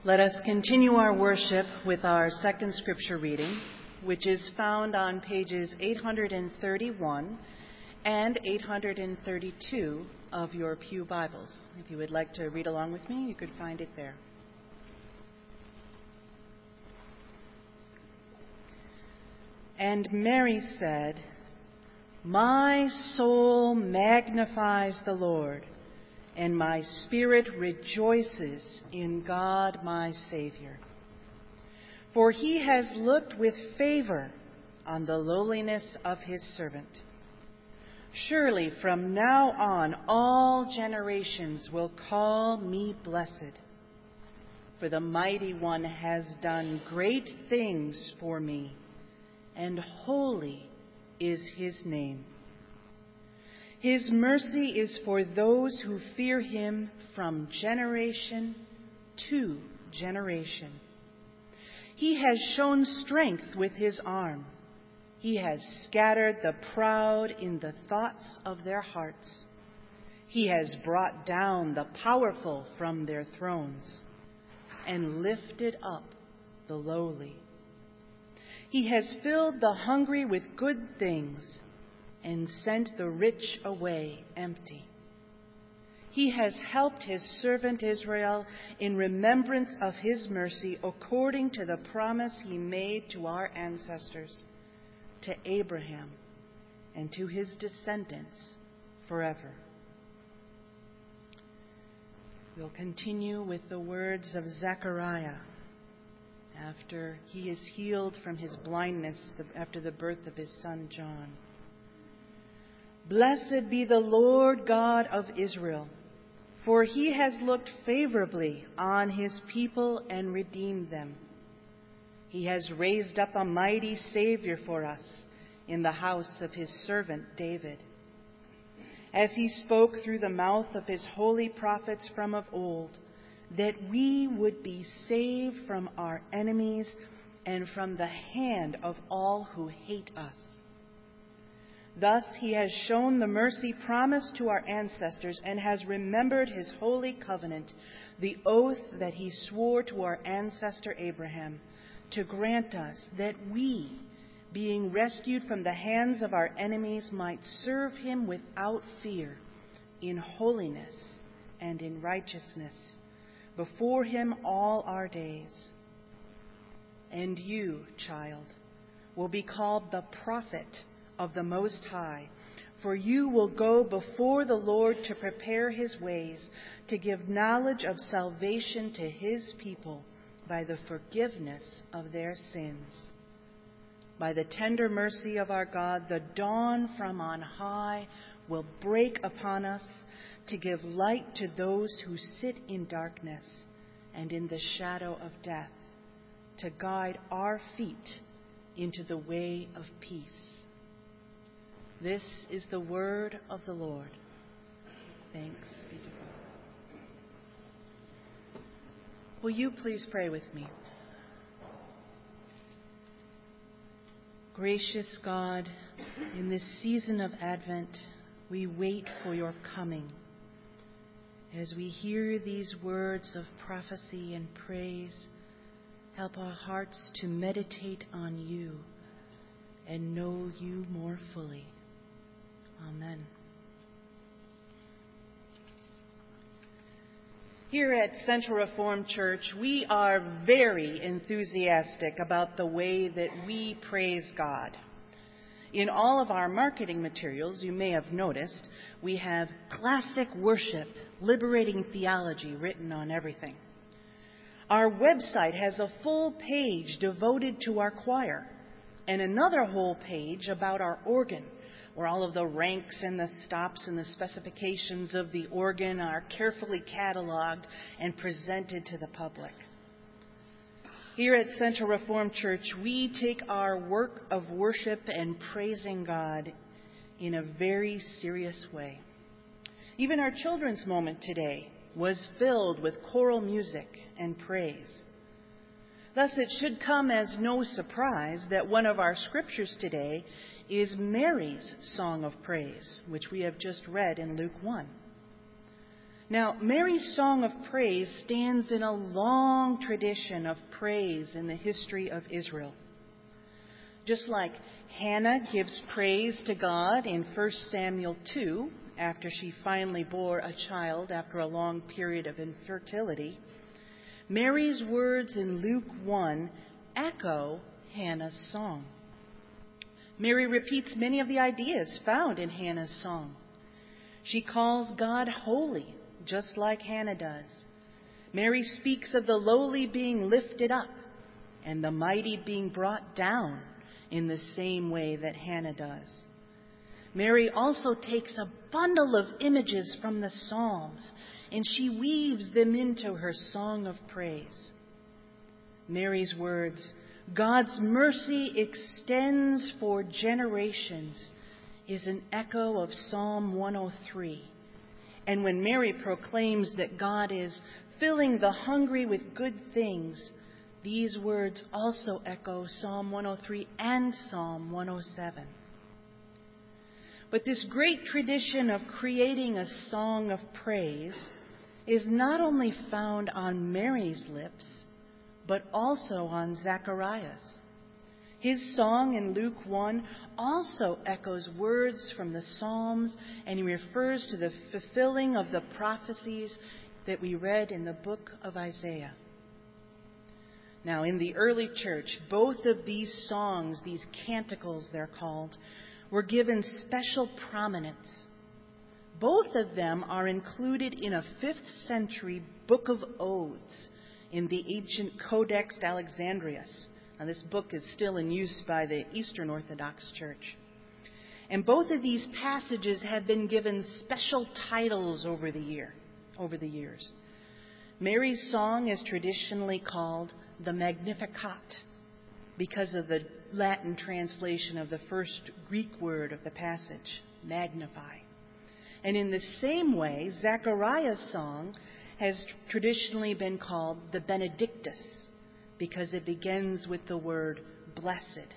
Let us continue our worship with our second scripture reading, which is found on pages 831 and 832 of your pew Bibles. If you would like to read along with me, you could find it there. And Mary said, "My soul magnifies the Lord, and my spirit rejoices in God my Savior. For he has looked with favor on the lowliness of his servant. Surely from now on all generations will call me blessed. For the Mighty One has done great things for me, and holy is his name. His mercy is for those who fear him from generation to generation. He has shown strength with his arm. He has scattered the proud in the thoughts of their hearts. He has brought down the powerful from their thrones and lifted up the lowly. He has filled the hungry with good things and sent the rich away empty. He has helped his servant Israel in remembrance of his mercy, according to the promise he made to our ancestors, to Abraham and to his descendants forever." We'll continue with the words of Zechariah after he is healed from his blindness after the birth of his son John. "Blessed be the Lord God of Israel, for he has looked favorably on his people and redeemed them. He has raised up a mighty Savior for us in the house of his servant David, as he spoke through the mouth of his holy prophets from of old, that we would be saved from our enemies and from the hand of all who hate us. Thus he has shown the mercy promised to our ancestors and has remembered his holy covenant, the oath that he swore to our ancestor Abraham, to grant us that we, being rescued from the hands of our enemies, might serve him without fear, in holiness and in righteousness, before him all our days. And you, child, will be called the prophet of the Most High, for you will go before the Lord to prepare his ways, to give knowledge of salvation to his people by the forgiveness of their sins. By the tender mercy of our God, the dawn from on high will break upon us to give light to those who sit in darkness and in the shadow of death, to guide our feet into the way of peace." This is the word of the Lord. Thanks be to God. Will you please pray with me? Gracious God, in this season of Advent, we wait for your coming. As we hear these words of prophecy and praise, help our hearts to meditate on you and know you more fully. Amen. Here at Central Reformed Church, we are very enthusiastic about the way that we praise God. In all of our marketing materials, you may have noticed, we have classic worship, liberating theology written on everything. Our website has a full page devoted to our choir and another whole page about our organ, where all of the ranks and the stops and the specifications of the organ are carefully cataloged and presented to the public. Here at Central Reformed Church, we take our work of worship and praising God in a very serious way. Even our children's moment today was filled with choral music and praise. Thus, it should come as no surprise that one of our scriptures today is Mary's song of praise, which we have just read in Luke 1. Now, Mary's song of praise stands in a long tradition of praise in the history of Israel. Just like Hannah gives praise to God in 1 Samuel 2, after she finally bore a child after a long period of infertility, Mary's words in Luke 1 echo Hannah's song. Mary repeats many of the ideas found in Hannah's song. She calls God holy, just like Hannah does. Mary speaks of the lowly being lifted up and the mighty being brought down in the same way that Hannah does. Mary also takes a bundle of images from the Psalms and she weaves them into her song of praise. Mary's words, God's mercy extends for generations, is an echo of Psalm 103. And when Mary proclaims that God is filling the hungry with good things, these words also echo Psalm 103 and Psalm 107. But this great tradition of creating a song of praise is not only found on Mary's lips, but also on Zacharias. His song in Luke 1 also echoes words from the Psalms, and he refers to the fulfilling of the prophecies that we read in the book of Isaiah. Now, in the early church, both of these songs, these canticles they're called, were given special prominence. Both of them are included in a 5th century book of odes in the ancient Codex Alexandrinus. Now, this book is still in use by the Eastern Orthodox Church. And both of these passages have been given special titles over the years. Mary's song is traditionally called the Magnificat because of the Latin translation of the first Greek word of the passage, magnify. And in the same way, Zacharias' song has traditionally been called the Benedictus because it begins with the word blessed.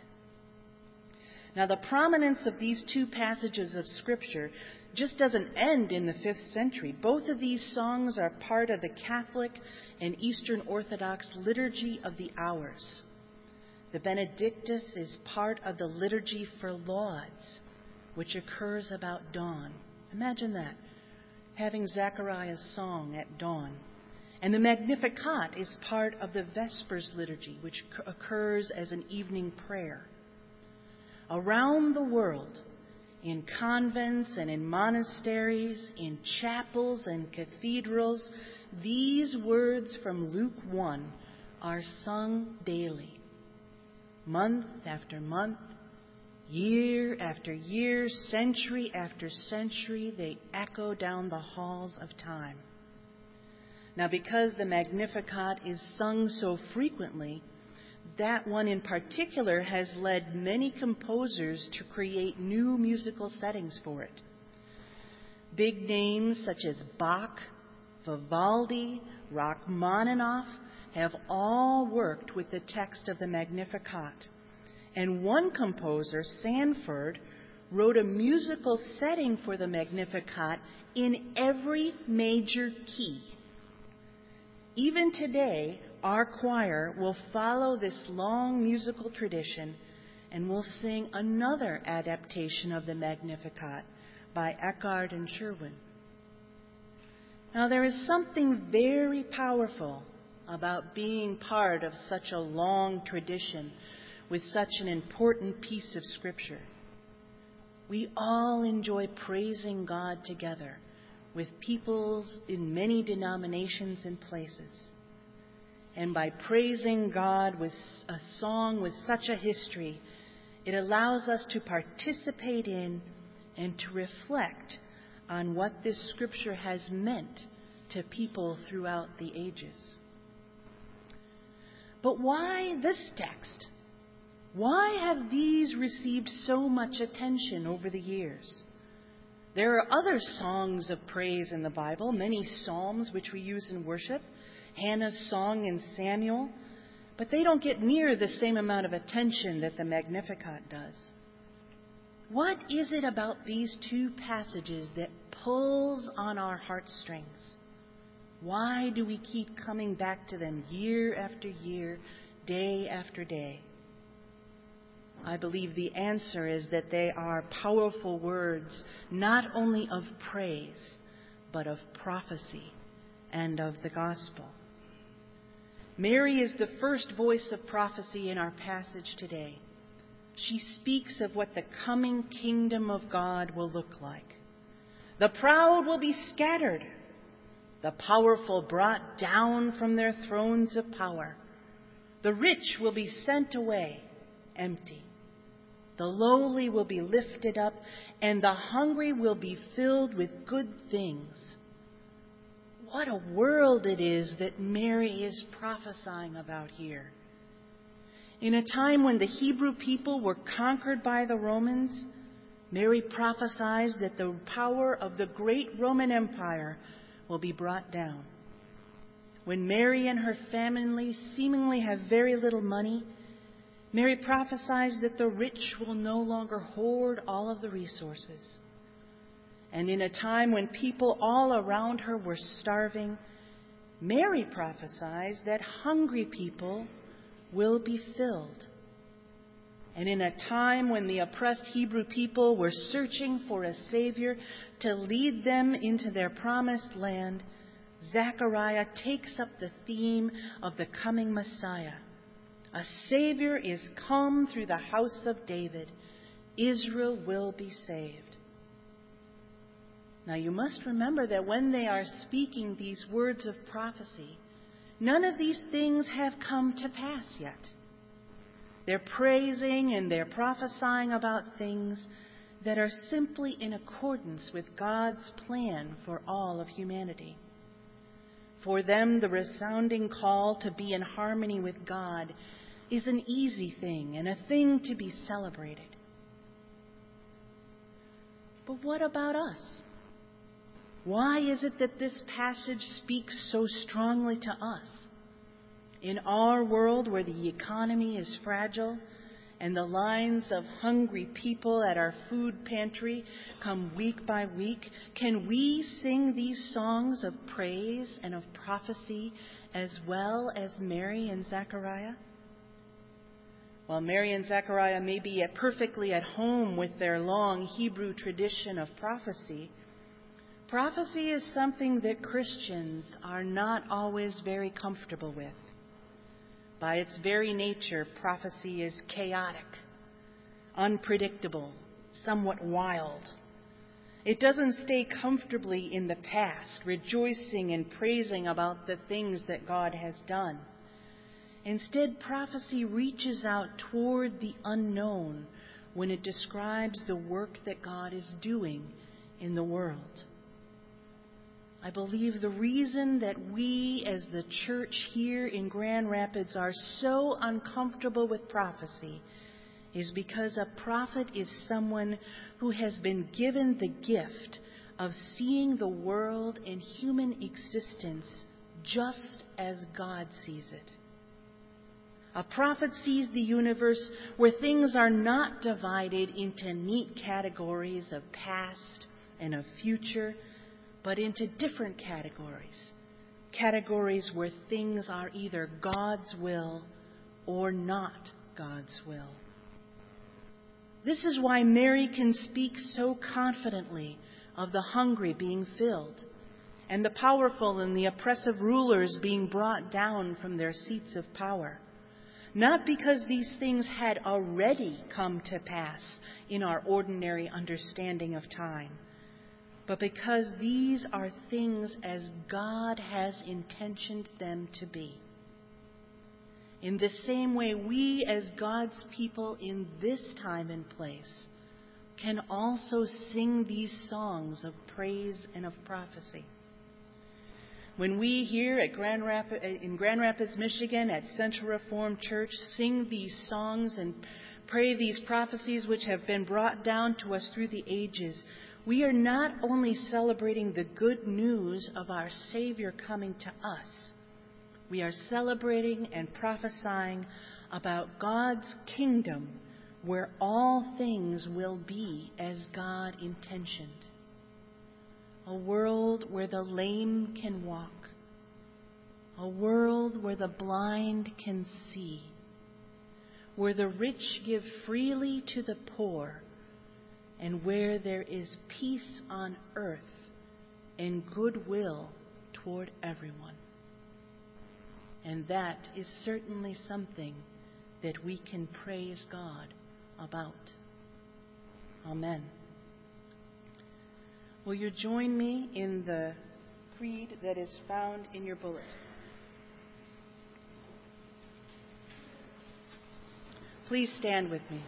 Now, the prominence of these two passages of Scripture just doesn't end in the 5th century. Both of these songs are part of the Catholic and Eastern Orthodox liturgy of the hours. The Benedictus is part of the liturgy for lauds, which occurs about dawn. Imagine that, having Zachariah's song at dawn. And the Magnificat is part of the Vespers liturgy, which occurs as an evening prayer. Around the world, in convents and in monasteries, in chapels and cathedrals, these words from Luke 1 are sung daily. Month after month, year after year, century after century, they echo down the halls of time. Now, because the Magnificat is sung so frequently, that one in particular has led many composers to create new musical settings for it. Big names such as Bach, Vivaldi, Rachmaninoff have all worked with the text of the Magnificat. And one composer, Sanford, wrote a musical setting for the Magnificat in every major key. Even today, our choir will follow this long musical tradition and will sing another adaptation of the Magnificat by Eckhard and Sherwin. Now, there is something very powerful about being part of such a long tradition with such an important piece of Scripture. We all enjoy praising God together with peoples in many denominations and places. And by praising God with a song with such a history, it allows us to participate in and to reflect on what this Scripture has meant to people throughout the ages. But why this text? Why have these received so much attention over the years? There are other songs of praise in the Bible, many psalms which we use in worship, Hannah's song in Samuel, but they don't get near the same amount of attention that the Magnificat does. What is it about these two passages that pulls on our heartstrings? Why do we keep coming back to them year after year, day after day? I believe the answer is that they are powerful words, not only of praise, but of prophecy and of the gospel. Mary is the first voice of prophecy in our passage today. She speaks of what the coming kingdom of God will look like. The proud will be scattered, the powerful brought down from their thrones of power. The rich will be sent away empty. The lowly will be lifted up, and the hungry will be filled with good things. What a world it is that Mary is prophesying about here. In a time when the Hebrew people were conquered by the Romans, Mary prophesies that the power of the great Roman Empire will be brought down. When Mary and her family seemingly have very little money, Mary prophesies that the rich will no longer hoard all of the resources. And in a time when people all around her were starving, Mary prophesies that hungry people will be filled. And in a time when the oppressed Hebrew people were searching for a Savior to lead them into their promised land, Zechariah takes up the theme of the coming Messiah. A Savior is come through the house of David. Israel will be saved. Now you must remember that when they are speaking these words of prophecy, none of these things have come to pass yet. They're praising and they're prophesying about things that are simply in accordance with God's plan for all of humanity. For them, the resounding call to be in harmony with God is an easy thing and a thing to be celebrated. But what about us? Why is it that this passage speaks so strongly to us? In our world where the economy is fragile and the lines of hungry people at our food pantry come week by week, can we sing these songs of praise and of prophecy as well as Mary and Zechariah? While Mary and Zechariah may be perfectly at home with their long Hebrew tradition of prophecy, prophecy is something that Christians are not always very comfortable with. By its very nature, prophecy is chaotic, unpredictable, somewhat wild. It doesn't stay comfortably in the past, rejoicing and praising about the things that God has done. Instead, prophecy reaches out toward the unknown when it describes the work that God is doing in the world. I believe the reason that we as the church here in Grand Rapids are so uncomfortable with prophecy is because a prophet is someone who has been given the gift of seeing the world and human existence just as God sees it. A prophet sees the universe where things are not divided into neat categories of past and of future, but into different categories. Categories where things are either God's will or not God's will. This is why Mary can speak so confidently of the hungry being filled, and the powerful and the oppressive rulers being brought down from their seats of power. Not because these things had already come to pass in our ordinary understanding of time, but because these are things as God has intentioned them to be. In the same way, we as God's people in this time and place can also sing these songs of praise and of prophecy. When we here at in Grand Rapids, Michigan, at Central Reformed Church, sing these songs and pray these prophecies which have been brought down to us through the ages, we are not only celebrating the good news of our Savior coming to us, we are celebrating and prophesying about God's kingdom where all things will be as God intentioned. A world where the lame can walk, a world where the blind can see, where the rich give freely to the poor, and where there is peace on earth and goodwill toward everyone. And that is certainly something that we can praise God about. Amen. Will you join me in the creed that is found in your bulletin? Please stand with me.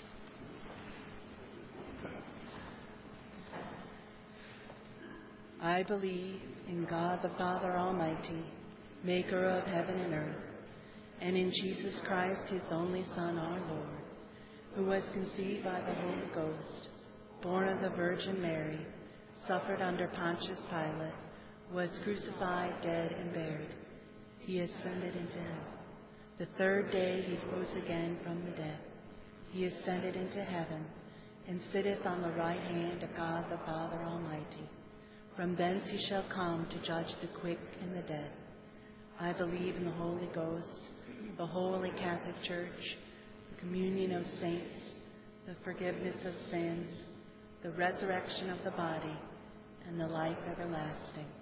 I believe in God the Father Almighty, maker of heaven and earth, and in Jesus Christ, his only Son, our Lord, who was conceived by the Holy Ghost, born of the Virgin Mary, suffered under Pontius Pilate, was crucified, dead, and buried. He ascended into heaven. The third day he rose again from the dead. He ascended into heaven, and sitteth on the right hand of God the Father Almighty. From thence he shall come to judge the quick and the dead. I believe in the Holy Ghost, the Holy Catholic Church, the communion of saints, the forgiveness of sins, the resurrection of the body, and the life everlasting.